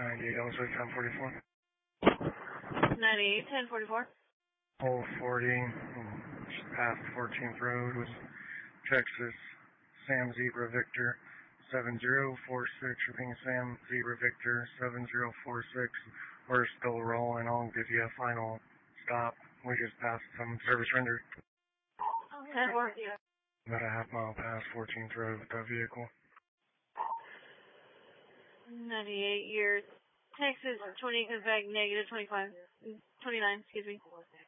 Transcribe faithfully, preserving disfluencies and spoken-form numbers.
ninety-eight, also ten forty-four. ninety-eight, ten forty-four. Oh, forty, just past fourteenth Road with Texas, Sam Zebra Victor, seven zero four six, repeating Sam Zebra Victor, seven zero four six. We're still rolling. I'll give you a final stop. We just passed some service rendered. ten forty. About a half mile past fourteenth Road with that vehicle. ninety-eight, your Texas twenty comes back negative twenty-five, twenty-nine, excuse me.